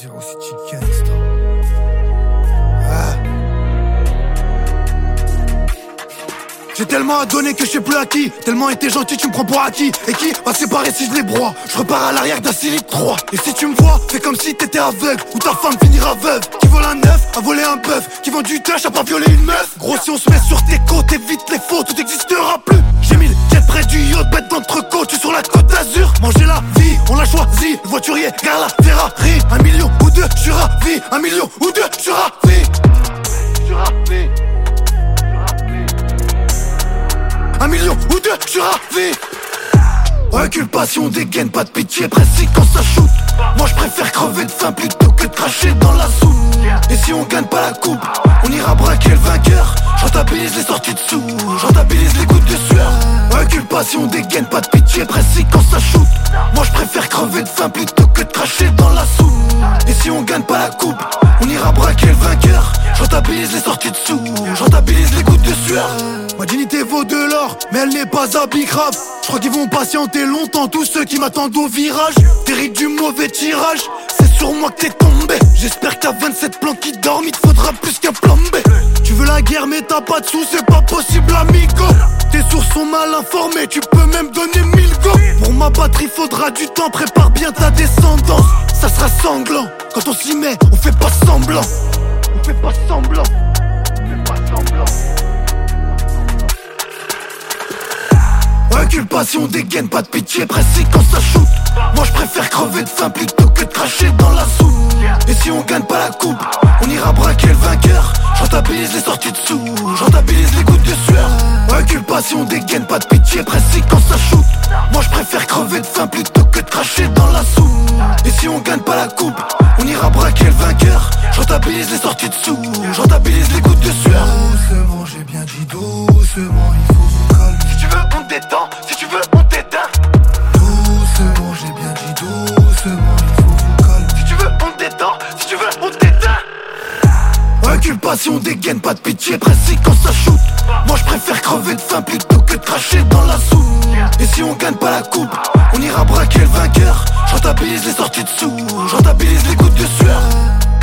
Zero City Gangsta. J'ai tellement à donner que je sais plus à qui. Tellement été gentil, tu me prends pour acquis. Et qui va séparer si je les broie? Je repars à l'arrière d'un Civic 3. Et si tu me vois, fais comme si t'étais aveugle, ou ta femme finira veuve. Qui vole un neuf, a volé un bœuf. Qui vend du touch, a pas violé une meuf. Gros, si on se met sur tes côtes, évite les faux, tout n'existera plus. J'ai mis le jet près du yacht, bête d'entrecôte, tu es sur la côte d'Azur. Manger la vie, on l'a choisi. Le voiturier, gare la Ferrari. 1 million ou deux, je suis ravi. 1 million ou deux, je suis ravi. Je suis ravi. 1 million ou deux, je suis ravi. Inculpation, dégaine, pas de pitié, précis quand ça shoot. Moi je préfère crever de faim plutôt que de cracher dans la soupe. Et si on gagne pas la coupe, on ira braquer le vainqueur. J'rentabilise les sorties de sous, j'rentabilise les gouttes de sueur. Inculpation, dégaine, pas de pitié, précis quand ça shoot. Moi je préfère crever de faim plutôt que de cracher dans la soupe. Et si on gagne pas la coupe, on ira braquer le vainqueur. J'rentabilise les sorties de sous, j'rentabilise les gouttes de sueur. Ma dignité vaut de l'or, mais elle n'est pas à Bicrave. Je crois qu'ils vont patienter longtemps, tous ceux qui m'attendent au virage. T'hérites du mauvais tirage, c'est sur moi que t'es tombé. J'espère que t'as 27 plans qui dorment, il te faudra plus qu'un plan B. Tu veux la guerre mais t'as pas de sous, c'est pas possible amigo. Tes sources sont mal informées, tu peux même donner 1000 go. Pour ma batterie faudra du temps, prépare bien ta descendance. Ça sera sanglant, quand on s'y met, on fait pas semblant. On fait pas semblant, on fait pas semblant. Inculpation, dégaine, pas de pitié, précis quand ça shoot. Moi je préfère crever de faim plutôt que de cracher dans la soupe. Et si on gagne pas la coupe, on ira braquer le vainqueur. J'rentabilise les sorties de sous, j'rentabilise les gouttes de sueur. Inculpation, dégaine, pas de pitié, précis quand ça shoot. Moi je préfère crever de faim plutôt que de cracher dans la soupe. Et si on gagne pas la coupe, on ira braquer le vainqueur. J'rentabilise les sorties de sous, j'rentabilise les gouttes de sueur. Doucement, j'ai bien dit doucement, il faut vous calmer. Si tu veux on détend, si tu veux on t'éteint. Doucement, j'ai bien dit doucement, il faut vous calmer. Si tu veux on détend, si tu veux on t'éteint. Inculpation, dégaine, pas de pitié, précis quand ça shoot. Moi je préfère crever de faim plutôt que de cracher dans la soupe. Et si on gagne pas la coupe, on ira braquer le vainqueur. J'rentabilise les sorties de sous, j'rentabilise les gouttes de sueur.